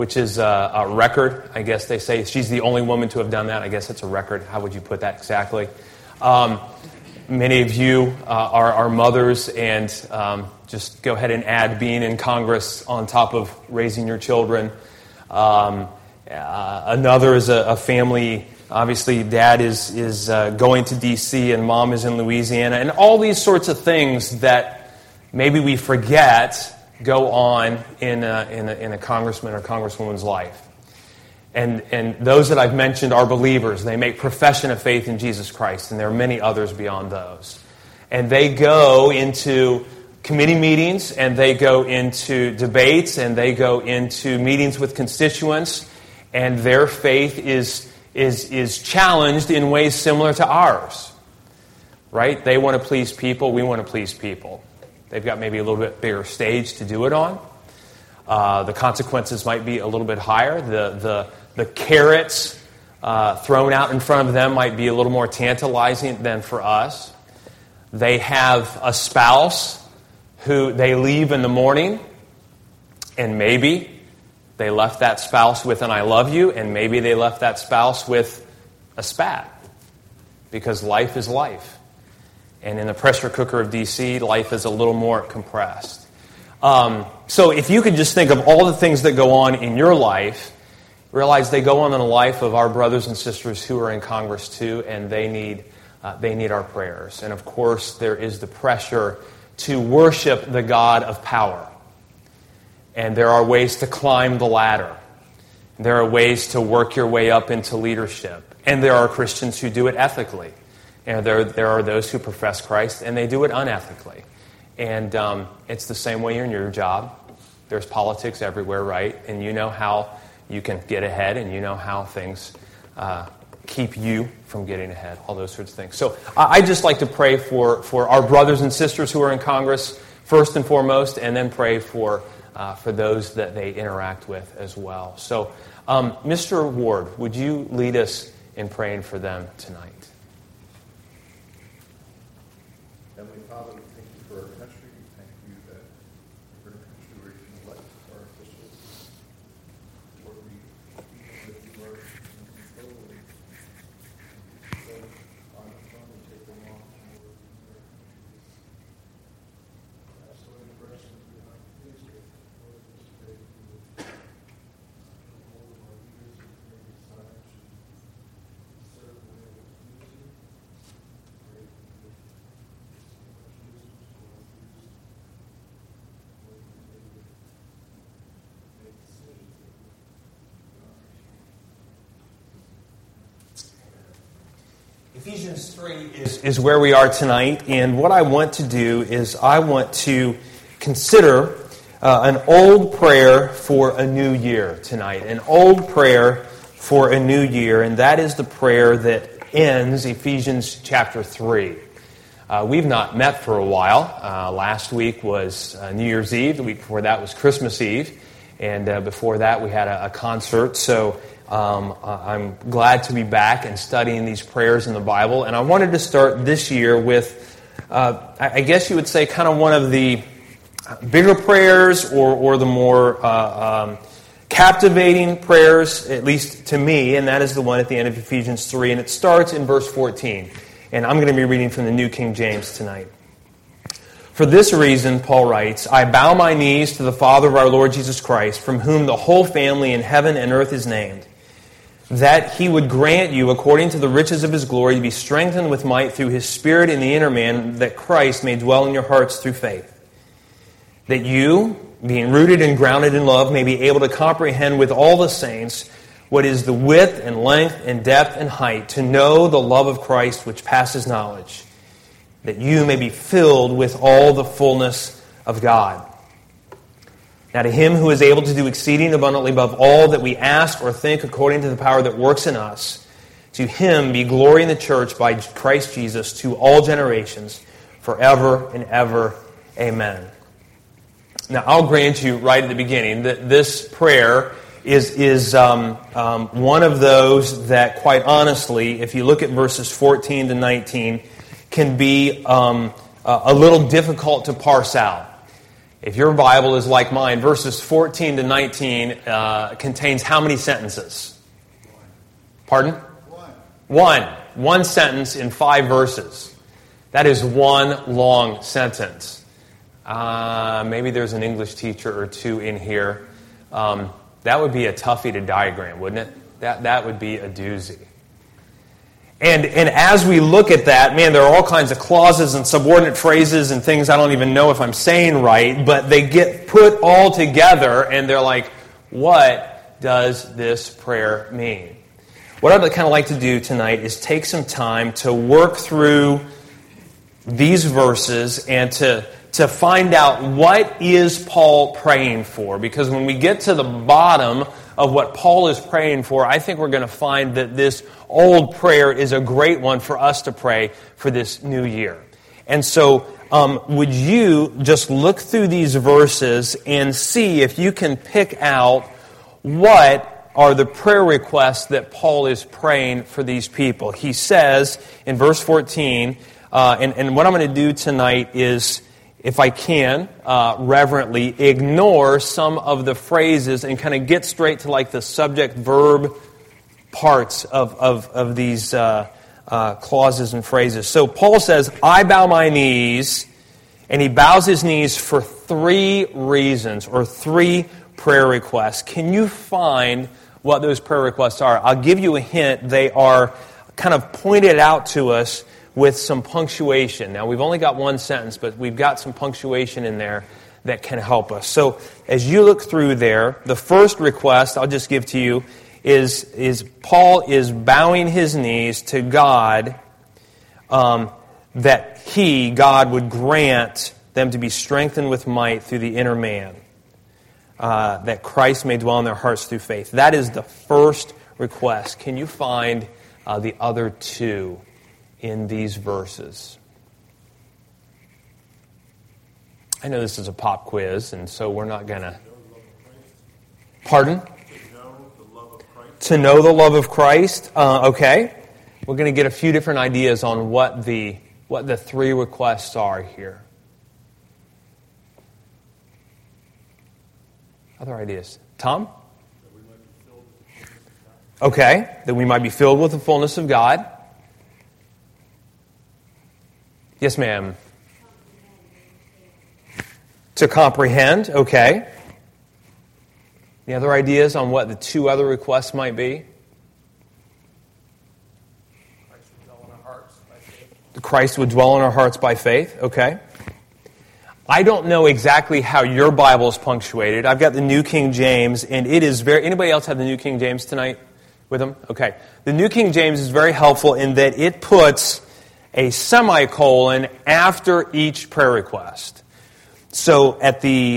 which is a record, I guess they say. She's the only woman to have done that. I guess it's a record. How would you put that exactly? Many of you are mothers, and just go ahead and add being in Congress on top of raising your children. Another is a family. Obviously, dad is going to D.C. and mom is in Louisiana, and all these sorts of things that maybe we forget go on in a congressman or congresswoman's life. And those that I've mentioned are believers. They make profession of faith in Jesus Christ, and there are many others beyond those. And they go into committee meetings, and they go into debates, and they go into meetings with constituents, and their faith is challenged in ways similar to ours. Right? They want to please people. We want to please people. They've got maybe a little bit bigger stage to do it on. The consequences might be a little bit higher. The carrots thrown out in front of them might be a little more tantalizing than for us. They have a spouse who they leave in the morning, and maybe they left that spouse with an I love you, and maybe they left that spouse with a spat, because life is life. And in the pressure cooker of D.C., life is a little more compressed. So if you could just think of all the things that go on in your life, realize they go on in the life of our brothers and sisters who are in Congress too, and they need our prayers. And of course, there is the pressure to worship the God of power. And there are ways to climb the ladder. There are ways to work your way up into leadership. And there are Christians who do it ethically. And there are those who profess Christ, and they do it unethically. And it's the same way in your job. There's politics everywhere, right? And you know how you can get ahead, and you know how things keep you from getting ahead, all those sorts of things. So I just like to pray for our brothers and sisters who are in Congress, first and foremost, and then pray for those that they interact with as well. So, Mr. Ward, would you lead us in praying for them tonight? Heavenly Father, we thank you for our country. We thank you that we're in a country where you can elect our officials. Lord, we that you are in control and so on the throne and take them off. Lord, ask for the person to be not pleased with. Lord, just pray that you would hold our leaders and make signs and serve the way of unity. Pray that you would Ephesians 3 is where we are tonight, and what I want to do is I want to consider an old prayer for a new year tonight, an old prayer for a new year, and that is the prayer that ends Ephesians chapter 3. We've not met for a while. Last week was New Year's Eve. The week before that was Christmas Eve, and before that we had a concert, so I'm glad to be back and studying these prayers in the Bible. And I wanted to start this year with, I guess you would say, kind of one of the bigger prayers or the more captivating prayers, at least to me, and that is the one at the end of Ephesians 3. And it starts in verse 14. And I'm going to be reading from the New King James tonight. For this reason, Paul writes, I bow my knees to the Father of our Lord Jesus Christ, from whom the whole family in heaven and earth is named, that he would grant you, according to the riches of his glory, to be strengthened with might through his Spirit in the inner man, that Christ may dwell in your hearts through faith. That you, being rooted and grounded in love, may be able to comprehend with all the saints what is the width and length and depth and height, to know the love of Christ which passes knowledge, that you may be filled with all the fullness of God. Now to him who is able to do exceeding abundantly above all that we ask or think according to the power that works in us, to him be glory in the church by Christ Jesus to all generations, forever and ever. Amen. Now I'll grant you right at the beginning that this prayer is one of those that, quite honestly, if you look at verses 14 to 19, can be a little difficult to parse out. If your Bible is like mine, verses 14 to 19 contains how many sentences? Pardon? One. One sentence in 5 verses. That is one long sentence. Maybe there's an English teacher or two in here. That would be a toughie to diagram, wouldn't it? That would be a doozy. And as we look at that, man, there are all kinds of clauses and subordinate phrases and things I don't even know if I'm saying right, but they get put all together and they're like, what does this prayer mean? What I'd kind of like to do tonight is take some time to work through these verses and to find out what is Paul praying for. Because when we get to the bottom of what Paul is praying for, I think we're going to find that this old prayer is a great one for us to pray for this new year. And so would you just look through these verses and see if you can pick out what are the prayer requests that Paul is praying for these people. He says in verse 14, and what I'm going to do tonight is, if I can, reverently ignore some of the phrases and kind of get straight to like the subject-verb parts of these clauses and phrases. So Paul says, I bow my knees, and he bows his knees for 3 reasons, or 3 prayer requests. Can you find what those prayer requests are? I'll give you a hint. They are kind of pointed out to us with some punctuation. Now, we've only got one sentence, but we've got some punctuation in there that can help us. So, as you look through there, the first request I'll just give to you is Paul is bowing his knees to God that God would grant them to be strengthened with might through the inner man, that Christ may dwell in their hearts through faith. That is the first request. Can you find the other 2 in these verses? I know this is a pop quiz, and so we're not going to... Pardon? To know the love of Christ. Okay. We're going to get a few different ideas on what the 3 requests are here. Other ideas? Tom? Okay. That we might be filled with the fullness of God. Yes, ma'am. To comprehend. Okay. Any other ideas on what the 2 other requests might be? Christ would dwell in our hearts by faith. Okay. I don't know exactly how your Bible is punctuated. I've got the New King James, and it is very... Anybody else have the New King James tonight with them? Okay. The New King James is very helpful in that it puts a semicolon after each prayer request. So in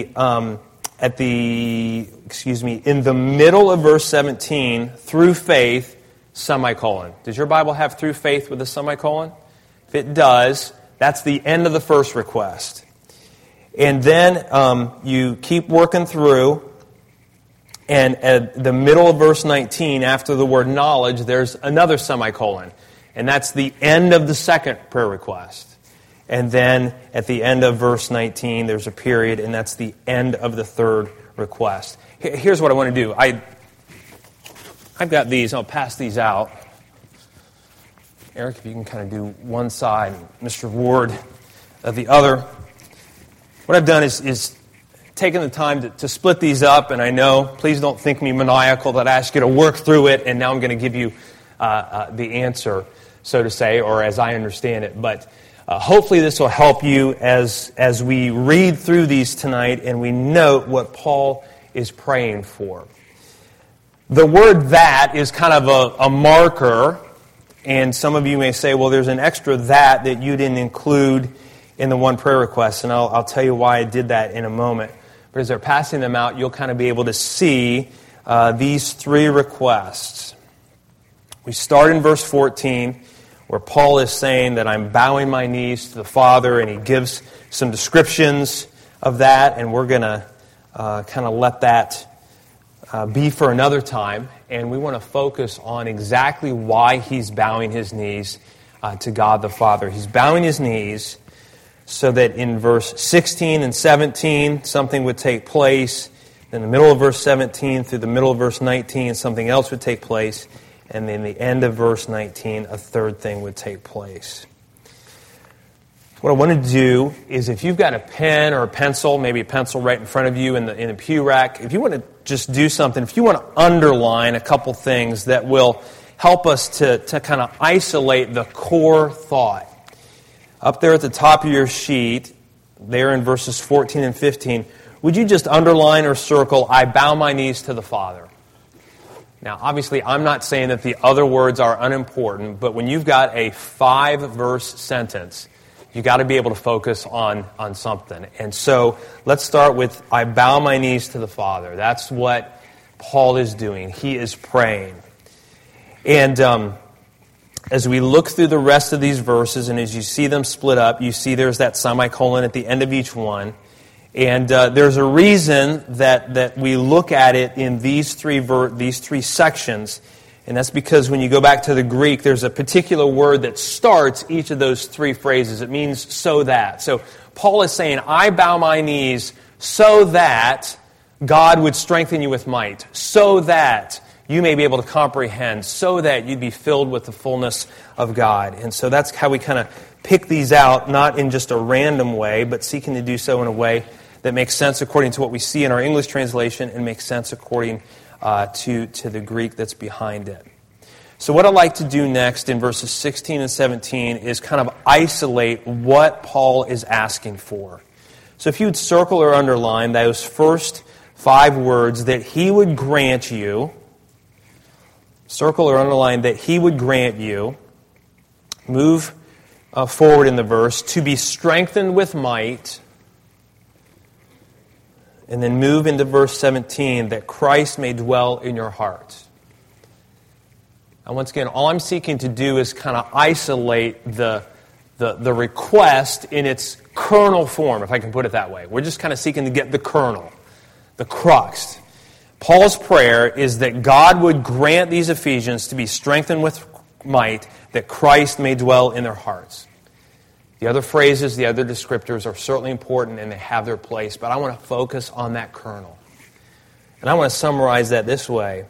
the middle of verse 17, through faith, semicolon. Does your Bible have through faith with a semicolon? If it does, that's the end of the first request. And then you keep working through, and at the middle of verse 19, after the word knowledge, there's another semicolon. And that's the end of the second prayer request. And then at the end of verse 19, there's a period, and that's the end of the third request. Here's what I want to do. I've got these. I'll pass these out. Eric, if you can kind of do one side, Mr. Ward the other. What I've done is taken the time to split these up, and I know, please don't think me maniacal that I ask you to work through it, and now I'm going to give you the answer, so to say, or as I understand it. But hopefully this will help you as we read through these tonight and we note what Paul is praying for. The word "that" is kind of a marker, and some of you may say, well, there's an extra that you didn't include in the one prayer request, and I'll tell you why I did that in a moment. But as they're passing them out, you'll kind of be able to see these 3 requests. We start in verse 14, where Paul is saying that I'm bowing my knees to the Father, and he gives some descriptions of that, and we're going to kind of let that be for another time. And we want to focus on exactly why he's bowing his knees to God the Father. He's bowing his knees so that in verse 16 and 17, something would take place. In the middle of verse 17 through the middle of verse 19, something else would take place. And then the end of verse 19, a third thing would take place. What I want to do is, if you've got a pen or a pencil, maybe a pencil right in front of you in the pew rack, if you want to just do something, if you want to underline a couple things that will help us to kind of isolate the core thought. Up there at the top of your sheet, there in verses 14 and 15, would you just underline or circle, I bow my knees to the Father? Now, obviously, I'm not saying that the other words are unimportant, but when you've got a 5-verse sentence, you've got to be able to focus on something. And so, let's start with, I bow my knees to the Father. That's what Paul is doing. He is praying. And as we look through the rest of these verses, and as you see them split up, you see there's that semicolon at the end of each one. And there's a reason that we look at it in these three sections. And that's because when you go back to the Greek, there's a particular word that starts each of those three phrases. It means so that. So Paul is saying, I bow my knees so that God would strengthen you with might, so that you may be able to comprehend, so that you'd be filled with the fullness of God. And so that's how we kind of pick these out, not in just a random way, but seeking to do so in a way that makes sense according to what we see in our English translation and makes sense according to the Greek that's behind it. So what I'd like to do next in verses 16 and 17 is kind of isolate what Paul is asking for. So if you would circle or underline those first 5 words, that he would grant you, circle or underline that he would grant you, move forward in the verse, to be strengthened with might, and then move into verse 17, that Christ may dwell in your hearts. And once again, all I'm seeking to do is kind of isolate the request in its kernel form, if I can put it that way. We're just kind of seeking to get the kernel, the crux. Paul's prayer is that God would grant these Ephesians to be strengthened with might, that Christ may dwell in their hearts. The other phrases, the other descriptors are certainly important and they have their place, but I want to focus on that kernel. And I want to summarize that this way.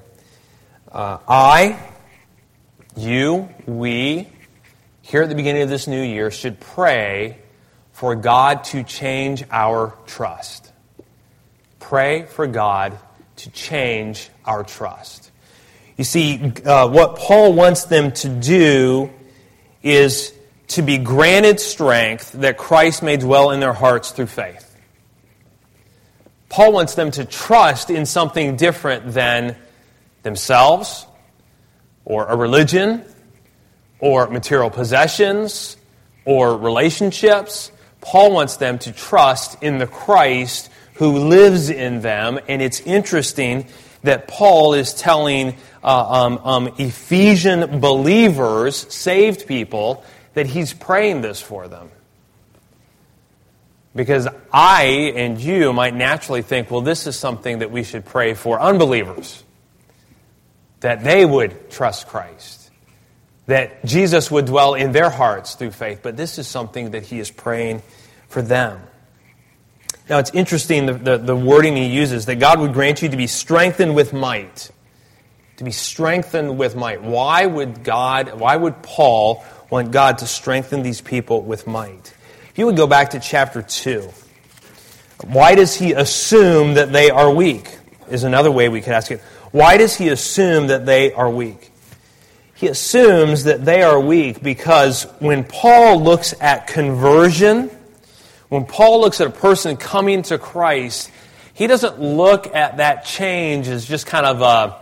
We, here at the beginning of this new year, should pray for God to change our trust. Pray for God to change our trust. You see, what Paul wants them to do is to be granted strength that Christ may dwell in their hearts through faith. Paul wants them to trust in something different than themselves, or a religion, or material possessions, or relationships. Paul wants them to trust in the Christ who lives in them. And it's interesting that Paul is telling Ephesian believers, saved people, that he's praying this for them. Because I and you might naturally think, well, this is something that we should pray for unbelievers. That they would trust Christ. That Jesus would dwell in their hearts through faith. But this is something that he is praying for them. Now it's interesting the wording he uses, that God would grant you to be strengthened with might. To be strengthened with might. Why would Paul want God to strengthen these people with might? If you would go back to chapter 2, why does he assume that they are weak? Is another way we could ask it. Why does he assume that they are weak? He assumes that they are weak because when Paul looks at conversion, when Paul looks at a person coming to Christ, he doesn't look at that change as just kind of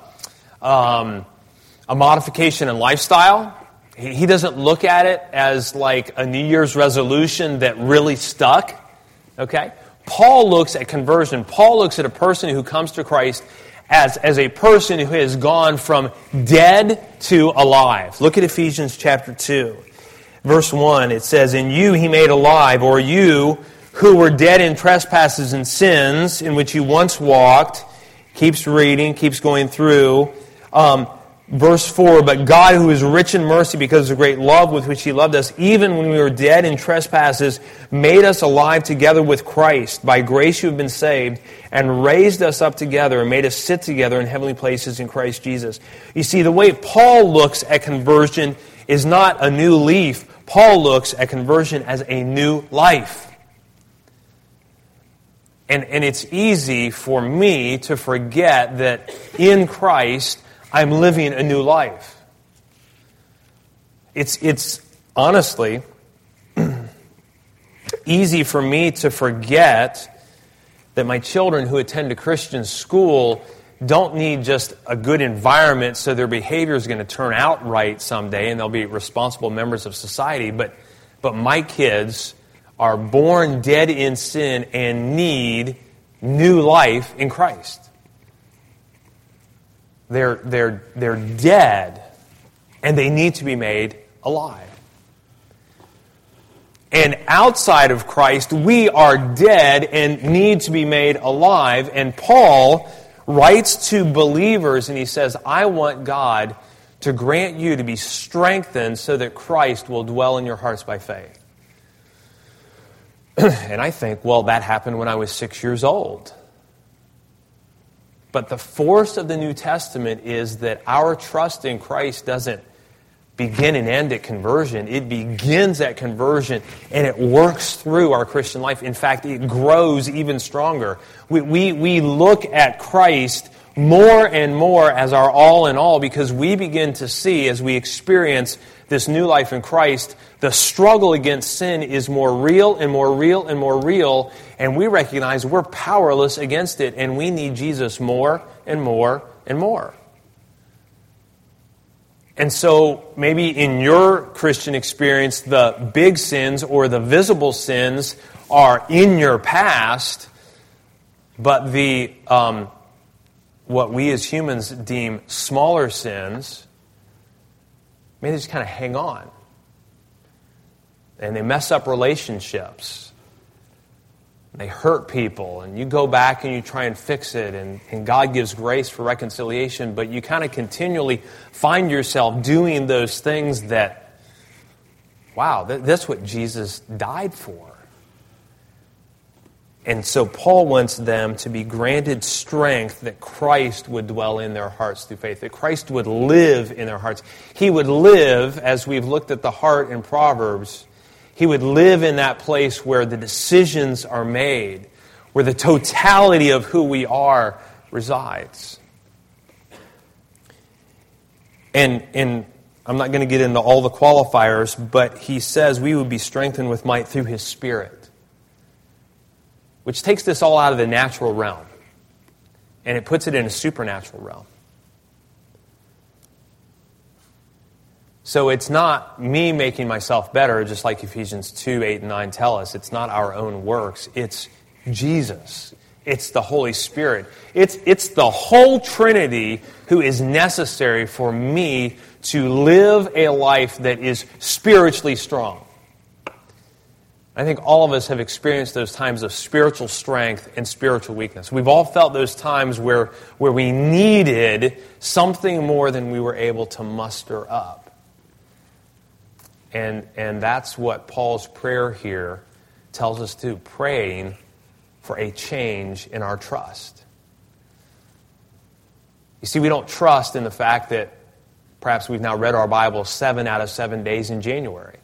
a modification in lifestyle. He doesn't look at it as like a New Year's resolution that really stuck. Okay? Paul looks at conversion. Paul looks at a person who comes to Christ as a person who has gone from dead to alive. Look at Ephesians chapter 2. Verse 1, it says, "In you he made alive, or you who were dead in trespasses and sins, in which you once walked," keeps reading, keeps going through, Verse 4, but God, who is rich in mercy because of the great love with which He loved us, even when we were dead in trespasses, made us alive together with Christ. By grace you have been saved, and raised us up together and made us sit together in heavenly places in Christ Jesus. You see, the way Paul looks at conversion is not a new leaf. Paul looks at conversion as a new life. And it's easy for me to forget that in Christ, I'm living a new life. It's honestly easy for me to forget that my children who attend a Christian school don't need just a good environment so their behavior is going to turn out right someday and they'll be responsible members of society, but my kids are born dead in sin and need new life in Christ. They're dead, and they need to be made alive. And outside of Christ, we are dead and need to be made alive. And Paul writes to believers, and he says, I want God to grant you to be strengthened so that Christ will dwell in your hearts by faith. And I think, well, that happened when I was 6 years old. But the force of the New Testament is that our trust in Christ doesn't begin and end at conversion. It begins at conversion, and it works through our Christian life. In fact, it grows even stronger. We look at Christ more and more as our all in all because we begin to see, as we experience this new life in Christ, the struggle against sin is more real and more real and more real, and we recognize we're powerless against it, and we need Jesus more and more and more. And so maybe in your Christian experience, the big sins or the visible sins are in your past, but the what we as humans deem smaller sins, maybe they just kind of hang on. And they mess up relationships. They hurt people. And you go back and you try and fix it. And God gives grace for reconciliation. But you kind of continually find yourself doing those things that, wow, that's what Jesus died for. And so Paul wants them to be granted strength that Christ would dwell in their hearts through faith, that Christ would live in their hearts. He would live, as we've looked at the heart in Proverbs, He would live in that place where the decisions are made, where the totality of who we are resides. And I'm not going to get into all the qualifiers, but he says we would be strengthened with might through His Spirit, which takes this all out of the natural realm, and it puts it in a supernatural realm. So it's not me making myself better, just like Ephesians 2, 8, and 9 tell us. It's not our own works. It's Jesus. It's the Holy Spirit. It's the whole Trinity who is necessary for me to live a life that is spiritually strong. I think all of us have experienced those times of spiritual strength and spiritual weakness. We've all felt those times where we needed something more than we were able to muster up. And that's what Paul's prayer here tells us to do, praying for a change in our trust. You see, we don't trust in the fact that perhaps we've now read our Bible 7 out of 7 days in January.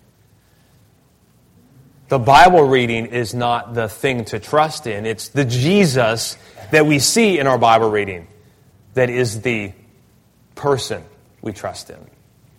The Bible reading is not the thing to trust in. It's the Jesus that we see in our Bible reading that is the person we trust in.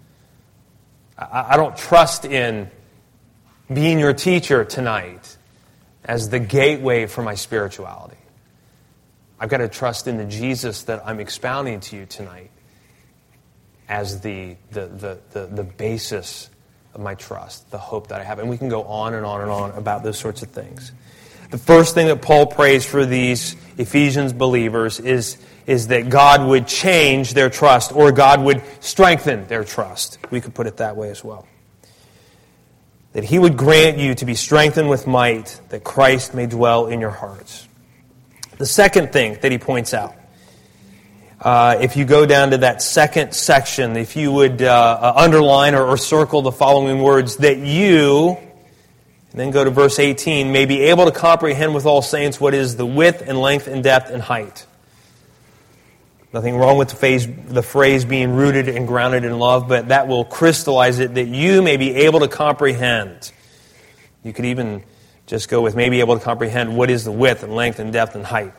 I don't trust in being your teacher tonight as the gateway for my spirituality. I've got to trust in the Jesus that I'm expounding to you tonight as the basis of my trust, the hope that I have. And we can go on and on and on about those sorts of things. The first thing that Paul prays for these Ephesians believers is that God would change their trust, or God would strengthen their trust. We could put it that way as well. That He would grant you to be strengthened with might, that Christ may dwell in your hearts. The second thing that he points out, if you go down to that second section, if you would underline or circle the following words, that you, and then go to verse 18, may be able to comprehend with all saints what is the width and length and depth and height. Nothing wrong with the phrase being rooted and grounded in love, but that will crystallize it, that you may be able to comprehend. You could even just go with may be able to comprehend what is the width and length and depth and height.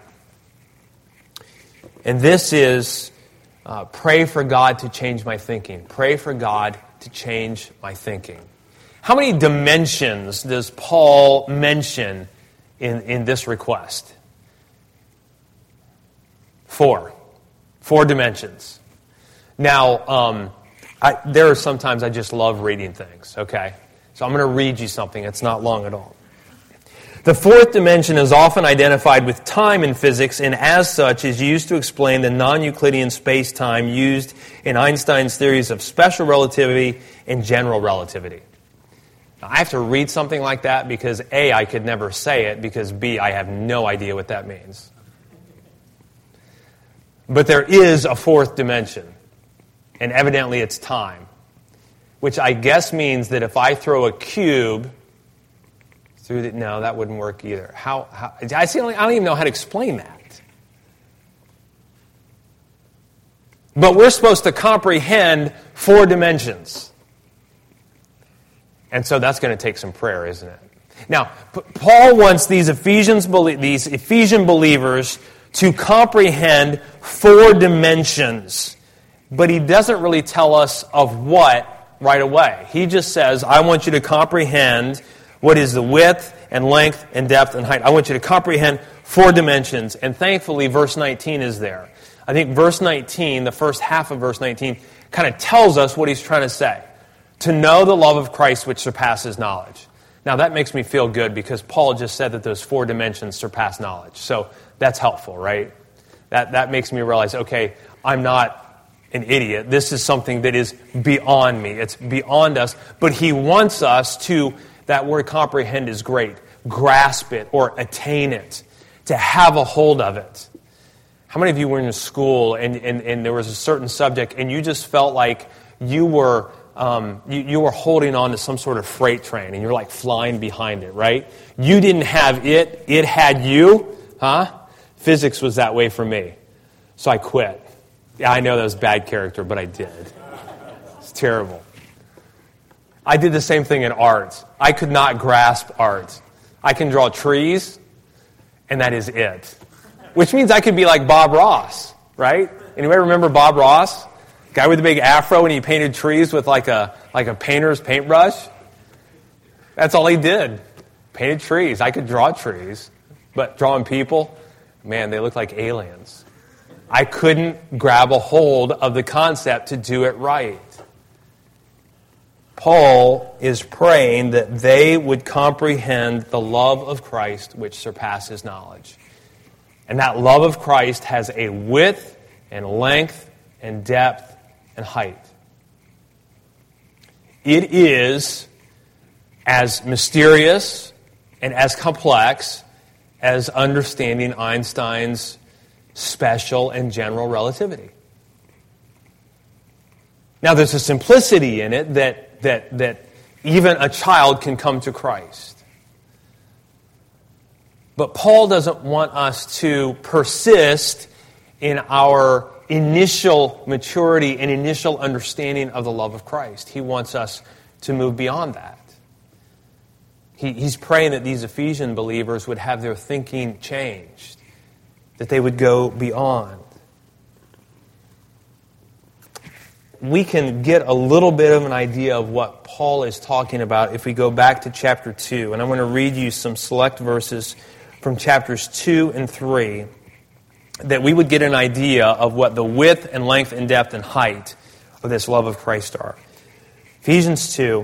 And this is pray for God to change my thinking. Pray for God to change my thinking. How many dimensions does Paul mention in this request? 4. 4 dimensions. Now, there are sometimes I just love reading things, okay? So I'm going to read you something. It's not long at all. The 4th dimension is often identified with time in physics, and as such is used to explain the non-Euclidean space-time used in Einstein's theories of special relativity and general relativity. Now, I have to read something like that because A, I could never say it, because B, I have no idea what that means. But there is a 4th dimension, and evidently it's time, which I guess means that if I throw a cube through the... No, that wouldn't work either. I don't even know how to explain that. But we're supposed to comprehend 4 dimensions. And so that's going to take some prayer, isn't it? Now, Paul wants these Ephesian believers to comprehend 4 dimensions. But he doesn't really tell us of what right away. He just says, I want you to comprehend what is the width and length and depth and height. I want you to comprehend 4 dimensions. And thankfully, verse 19 is there. I think verse 19, the first half of verse 19, kind of tells us what he's trying to say. To know the love of Christ which surpasses knowledge. Now that makes me feel good because Paul just said that those 4 dimensions surpass knowledge. So that's helpful, right? That makes me realize, okay, I'm not an idiot. This is something that is beyond me. It's beyond us. But he wants us to... That word comprehend is great. Grasp it or attain it. To have a hold of it. How many of you were in school and there was a certain subject and you just felt like you were holding on to some sort of freight train and you're like flying behind it, right? You didn't have it. It had you. Huh? Physics was that way for me. So I quit. Yeah, I know that was bad character, but I did. It's terrible. I did the same thing in art. I could not grasp art. I can draw trees, and that is it. Which means I could be like Bob Ross, right? Anybody remember Bob Ross? Guy with the big afro, and he painted trees with like a painter's paintbrush. That's all he did. Painted trees. I could draw trees, but drawing people, man, they look like aliens. I couldn't grab a hold of the concept to do it right. Paul is praying that they would comprehend the love of Christ which surpasses knowledge. And that love of Christ has a width and length and depth and height. It is as mysterious and as complex as understanding Einstein's special and general relativity. Now, there's a simplicity in it that even a child can come to Christ. But Paul doesn't want us to persist in our initial maturity and initial understanding of the love of Christ. He wants us to move beyond that. He's praying that these Ephesian believers would have their thinking changed, that they would go beyond. We can get a little bit of an idea of what Paul is talking about if we go back to chapter 2. And I'm going to read you some select verses from chapters 2 and 3 that we would get an idea of what the width and length and depth and height of this love of Christ are. Ephesians 2,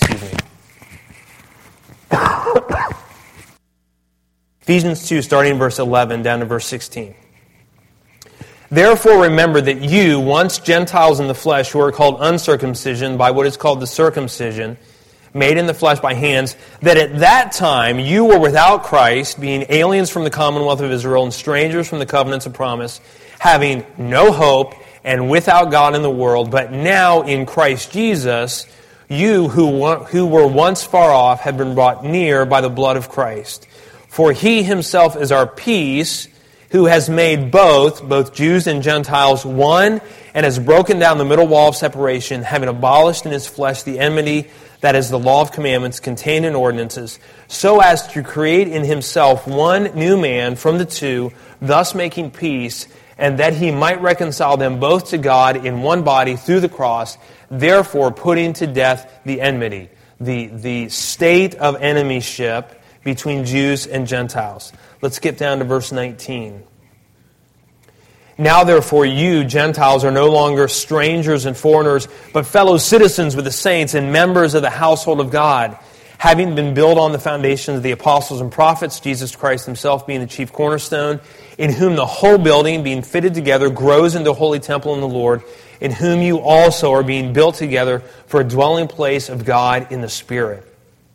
Ephesians 2, starting in verse 11 down to verse 16. Therefore remember that you, once Gentiles in the flesh, who are called uncircumcision by what is called the circumcision, made in the flesh by hands, that at that time you were without Christ, being aliens from the commonwealth of Israel and strangers from the covenants of promise, having no hope and without God in the world, but now in Christ Jesus, you who were once far off have been brought near by the blood of Christ. For he himself is our peace, who has made both Jews and Gentiles one, and has broken down the middle wall of separation, having abolished in his flesh the enmity, that is the law of commandments contained in ordinances, so as to create in himself one new man from the two, thus making peace, and that he might reconcile them both to God in one body through the cross, therefore putting to death the enmity, the state of enemyship between Jews and Gentiles. Let's get down to verse 19. Now therefore you, Gentiles, are no longer strangers and foreigners, but fellow citizens with the saints and members of the household of God, having been built on the foundations of the apostles and prophets, Jesus Christ himself being the chief cornerstone, in whom the whole building, being fitted together, grows into a holy temple in the Lord, in whom you also are being built together for a dwelling place of God in the Spirit.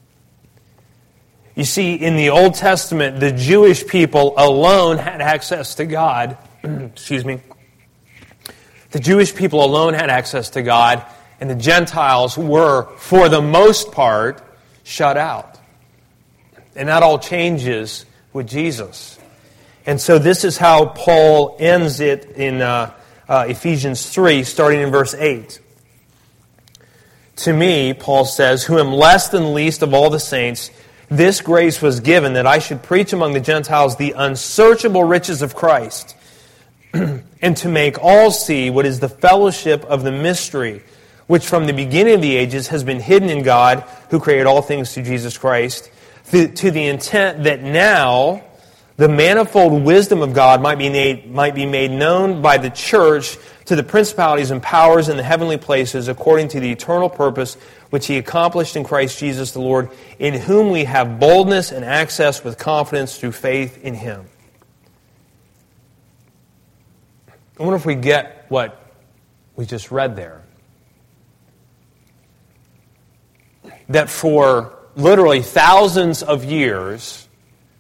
You see, in the Old Testament, the Jewish people alone had access to God. Excuse me. The Jewish people alone had access to God, and the Gentiles were, for the most part, shut out. And that all changes with Jesus. And so this is how Paul ends it in Ephesians 3, starting in verse 8. To me, Paul says, who am less than least of all the saints, this grace was given that I should preach among the Gentiles the unsearchable riches of Christ, and to make all see what is the fellowship of the mystery, which from the beginning of the ages has been hidden in God, who created all things through Jesus Christ, to the intent that now the manifold wisdom of God might be made known by the church to the principalities and powers in the heavenly places, according to the eternal purpose which He accomplished in Christ Jesus the Lord, in whom we have boldness and access with confidence through faith in Him. I wonder if we get what we just read there. That for literally thousands of years,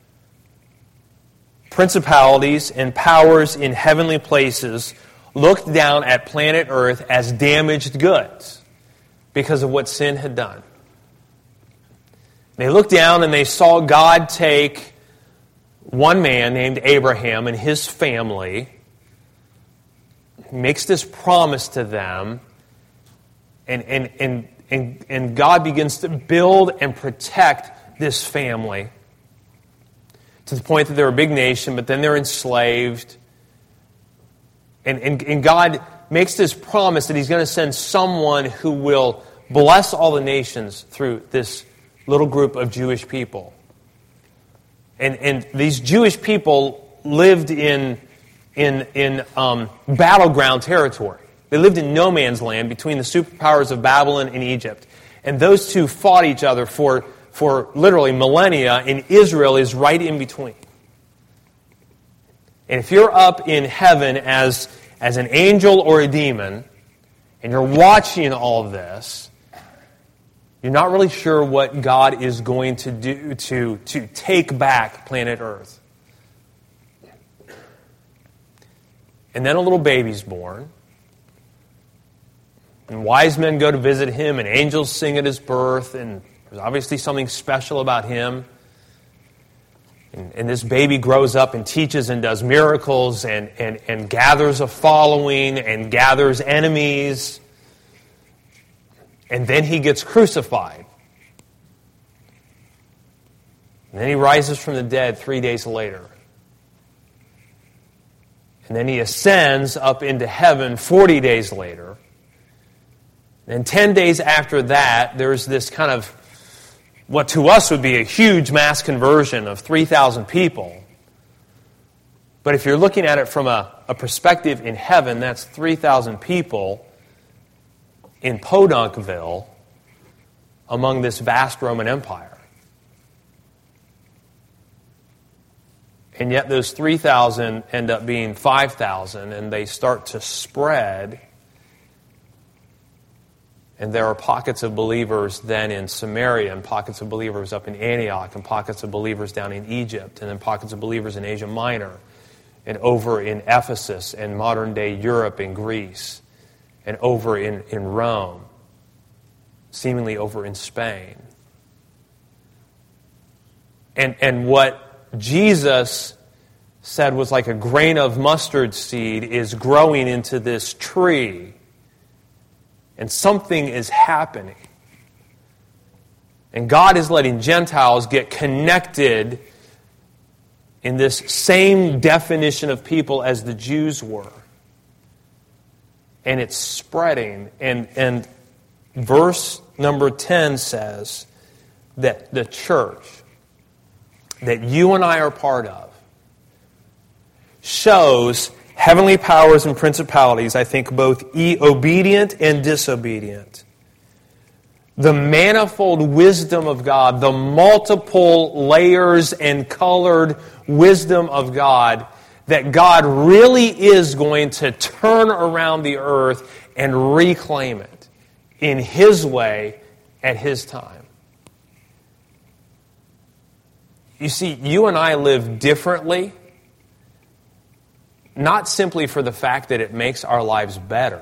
principalities and powers in heavenly places looked down at planet Earth as damaged goods because of what sin had done. They looked down and they saw God take one man named Abraham and his family, makes this promise to them, and God begins to build and protect this family to the point that they're a big nation, but then they're enslaved. And God makes this promise that He's going to send someone who will bless all the nations through this little group of Jewish people. And these Jewish people lived in battleground territory. They lived in no man's land between the superpowers of Babylon and Egypt. And those two fought each other for literally millennia, and Israel is right in between. And if you're up in heaven as an angel or a demon, and you're watching all of this, you're not really sure what God is going to do to take back planet Earth. And then a little baby's born. And wise men go to visit him, and angels sing at his birth, and there's obviously something special about him. And this baby grows up and teaches and does miracles and gathers a following and gathers enemies. And then he gets crucified. And then he rises from the dead 3 days later. And then he ascends up into heaven 40 days later. And 10 days after that, there's this kind of what to us would be a huge mass conversion of 3,000 people. But if you're looking at it from a perspective in heaven, that's 3,000 people in Podunkville among this vast Roman Empire. And yet those 3,000 end up being 5,000, and they start to spread. And there are pockets of believers then in Samaria, and pockets of believers up in Antioch, and pockets of believers down in Egypt, and then pockets of believers in Asia Minor. and over in Ephesus and modern-day Europe and Greece, and over in Rome, seemingly over in Spain. And what Jesus said was like a grain of mustard seed is growing into this tree, and something is happening. And God is letting Gentiles get connected in this same definition of people as the Jews were. And it's spreading. And verse number 10 says that the church that you and I are part of shows heavenly powers and principalities, I think both obedient and disobedient, the manifold wisdom of God, the multiple layers and colored wisdom of God, that God really is going to turn around the earth and reclaim it in His way at His time. You see, you and I live differently, not simply for the fact that it makes our lives better.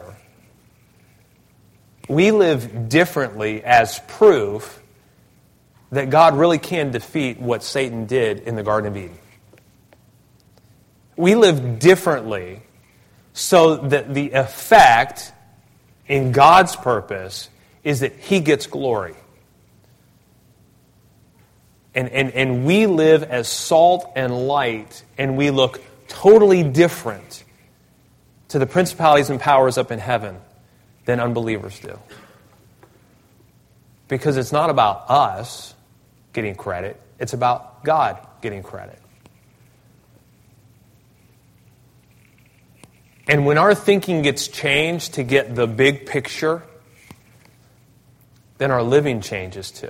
We live differently as proof that God really can defeat what Satan did in the Garden of Eden. We live differently so that the effect in God's purpose is that He gets glory. And we live as salt and light, and we look totally different to the principalities and powers up in heaven than unbelievers do. Because it's not about us getting credit, it's about God getting credit. And when our thinking gets changed to get the big picture, then our living changes too.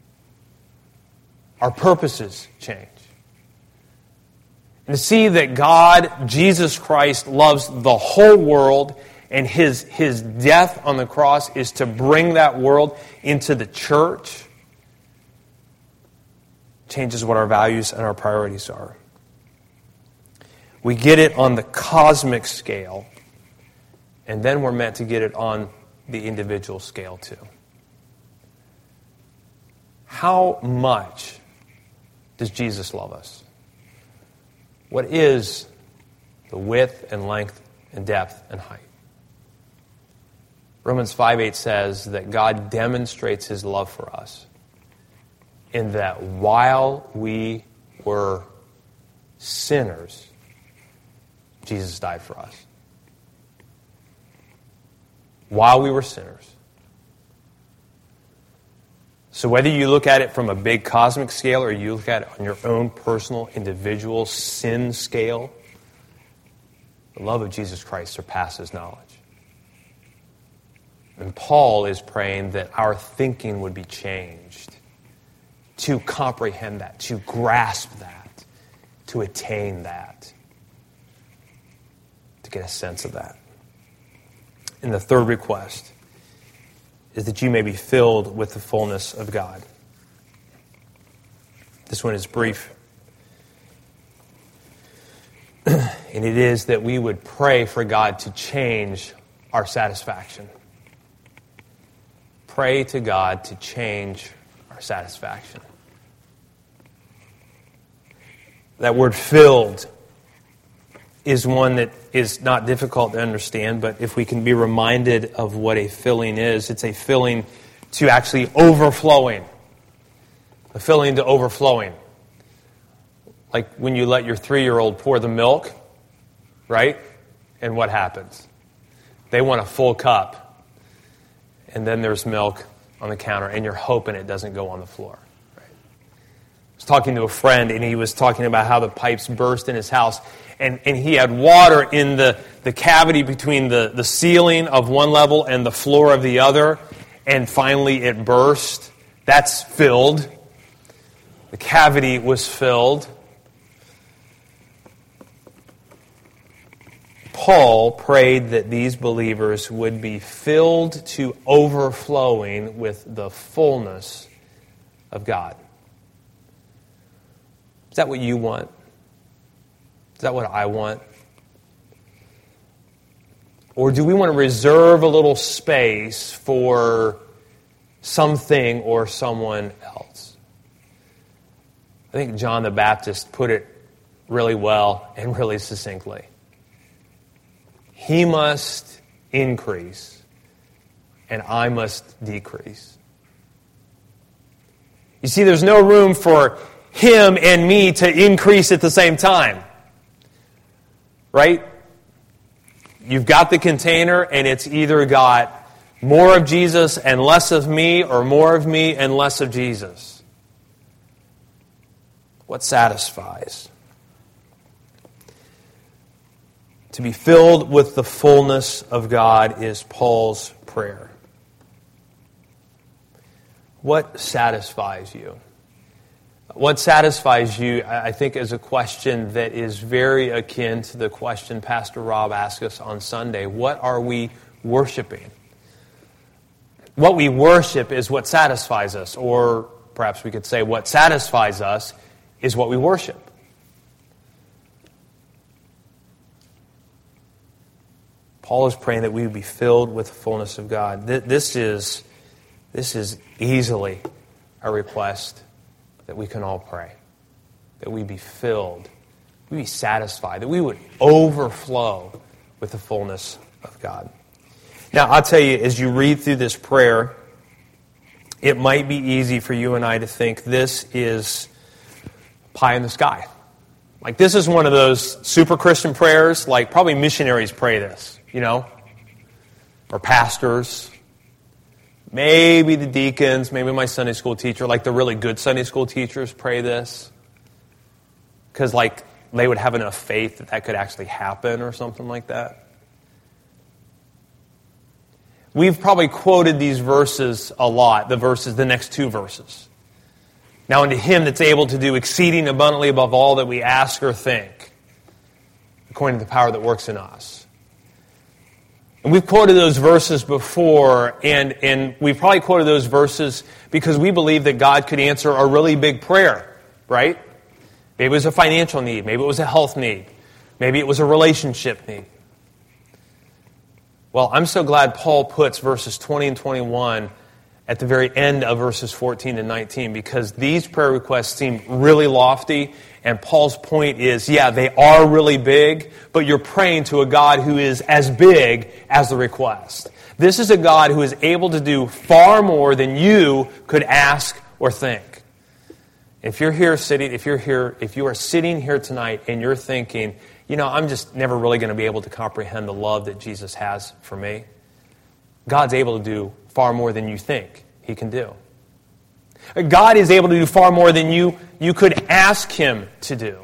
Our purposes change. And to see that God, Jesus Christ, loves the whole world, and His death on the cross is to bring that world into the church, changes what our values and our priorities are. We get it on the cosmic scale, and then we're meant to get it on the individual scale too. How much does Jesus love us? What is the width and length and depth and height? Romans 5:8 says that God demonstrates His love for us in that while we were sinners, Jesus died for us. While we were sinners. So whether you look at it from a big cosmic scale or you look at it on your own personal, individual sin scale, the love of Jesus Christ surpasses knowledge. And Paul is praying that our thinking would be changed to comprehend that, to grasp that, to attain that, to get a sense of that. And the third request is that you may be filled with the fullness of God. This one is brief. And it is that we would pray for God to change our satisfaction. Pray to God to change our satisfaction. That word filled is one that is not difficult to understand, but if we can be reminded of what a filling is, it's a filling to actually overflowing. A filling to overflowing. Like when you let your 3-year-old pour the milk, right? And what happens? They want a full cup. And then there's milk on the counter, and you're hoping it doesn't go on the floor. Right? I was talking to a friend, and he was talking about how the pipes burst in his house. And he had water in the cavity between the ceiling of one level and the floor of the other. And finally it burst. That's filled. The cavity was filled. Paul prayed that these believers would be filled to overflowing with the fullness of God. Is that what you want? Is that what I want? Or do we want to reserve a little space for something or someone else? I think John the Baptist put it really well and really succinctly. He must increase, and I must decrease. You see, there's no room for him and me to increase at the same time. Right? You've got the container, and it's either got more of Jesus and less of me, or more of me and less of Jesus. What satisfies? To be filled with the fullness of God is Paul's prayer. What satisfies you? What satisfies you, I think, is a question that is very akin to the question Pastor Rob asked us on Sunday. What are we worshiping? What we worship is what satisfies us, or perhaps we could say what satisfies us is what we worship. Paul is praying that we would be filled with the fullness of God. This is easily a request that we can all pray. That we be filled, we be satisfied, that we would overflow with the fullness of God. Now, I'll tell you, as you read through this prayer, it might be easy for you and I to think this is pie in the sky. Like, this is one of those super Christian prayers, like probably missionaries pray this, you know, or pastors. Maybe the deacons, maybe my Sunday school teacher, like the really good Sunday school teachers pray this. Because like they would have enough faith that could actually happen or something like that. We've probably quoted these verses a lot, the next two verses. Now unto him that's able to do exceeding abundantly above all that we ask or think, according to the power that works in us. And we've quoted those verses before, and we've probably quoted those verses because we believe that God could answer a really big prayer, right? Maybe it was a financial need. Maybe it was a health need. Maybe it was a relationship need. Well, I'm so glad Paul puts verses 20 and 21 at the very end of verses 14 and 19, because these prayer requests seem really lofty, and Paul's point is, yeah, they are really big, but you're praying to a God who is as big as the request. This is a God who is able to do far more than you could ask or think. If you are sitting here tonight and you're thinking, you know, I'm just never really going to be able to comprehend the love that Jesus has for me, God's able to do far more than you think He can do. God is able to do far more than you could ask Him to do.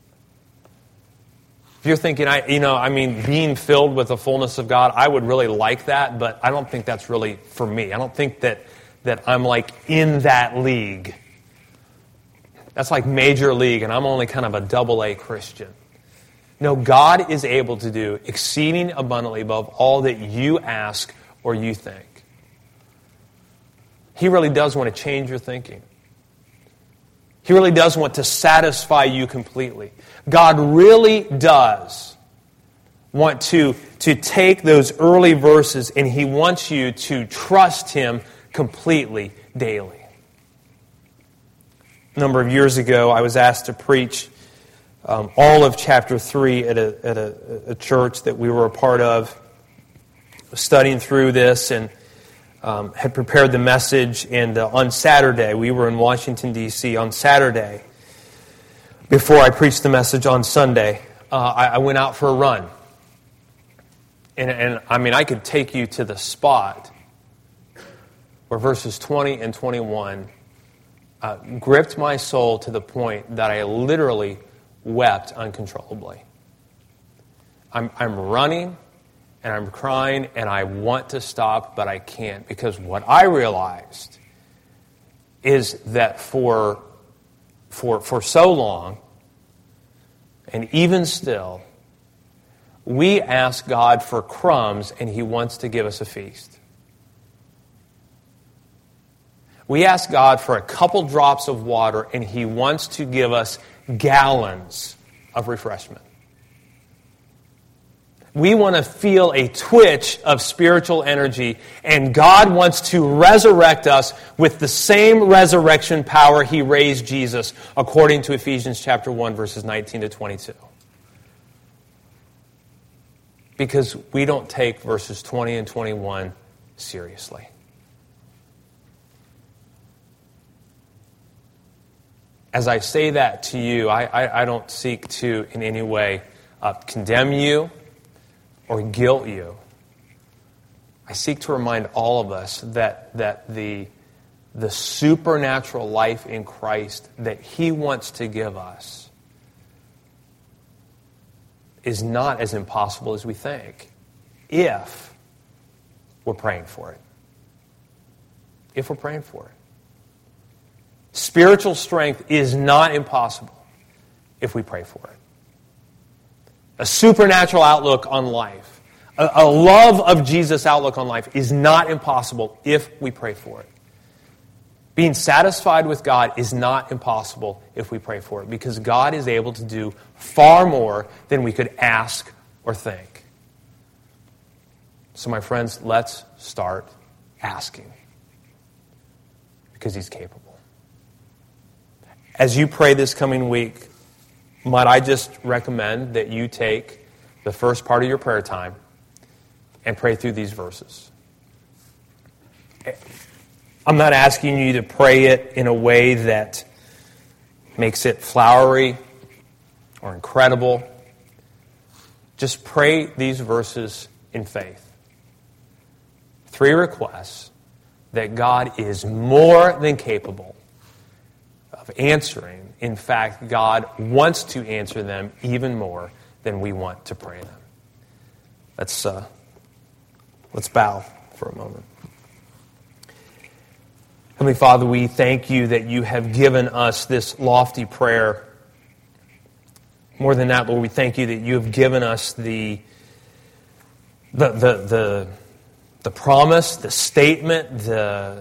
If you're thinking, being filled with the fullness of God, I would really like that, but I don't think that's really for me. I don't think that I'm like in that league. That's like major league, and I'm only kind of a double-A Christian. No, God is able to do exceeding abundantly above all that you ask or you think. He really does want to change your thinking. He really does want to satisfy you completely. God really does want to take those early verses, and He wants you to trust Him completely daily. A number of years ago, I was asked to preach all of chapter 3 at a church that we were a part of, studying through this, and had prepared the message. And on Saturday, we were in Washington, D.C. On Saturday, before I preached the message on Sunday, I went out for a run. And I could take you to the spot where verses 20 and 21 gripped my soul to the point that I literally wept uncontrollably. I'm running, and I'm crying, and I want to stop, but I can't, because what I realized is that for so long, and even still, we ask God for crumbs, and He wants to give us a feast. We ask God for a couple drops of water, and He wants to give us gallons of refreshment. We want to feel a twitch of spiritual energy, and God wants to resurrect us with the same resurrection power He raised Jesus, according to Ephesians chapter 1, verses 19 to 22. Because we don't take verses 20 and 21 seriously. As I say that to you, I don't seek to in any way condemn you or guilt you. I seek to remind all of us that the supernatural life in Christ that He wants to give us is not as impossible as we think, if we're praying for it. If we're praying for it. Spiritual strength is not impossible if we pray for it. A supernatural outlook on life, a love of Jesus outlook on life is not impossible if we pray for it. Being satisfied with God is not impossible if we pray for it, because God is able to do far more than we could ask or think. So my friends, let's start asking, because He's capable. As you pray this coming week, might I just recommend that you take the first part of your prayer time and pray through these verses. I'm not asking you to pray it in a way that makes it flowery or incredible. Just pray these verses in faith. 3 requests that God is more than capable of answering. In fact, God wants to answer them even more than we want to pray them. Let's bow for a moment. Heavenly Father, we thank You that You have given us this lofty prayer. More than that, Lord, we thank You that You have given us the promise, the statement, the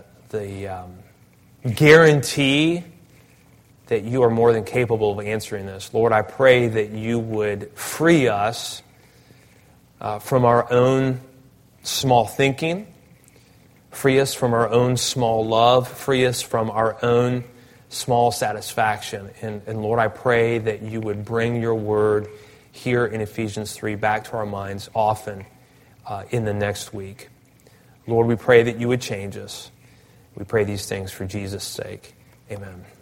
guarantee that You are more than capable of answering this. Lord, I pray that You would free us from our own small thinking, free us from our own small love, free us from our own small satisfaction. And Lord, I pray that You would bring Your word here in Ephesians 3 back to our minds often in the next week. Lord, we pray that You would change us. We pray these things for Jesus' sake. Amen.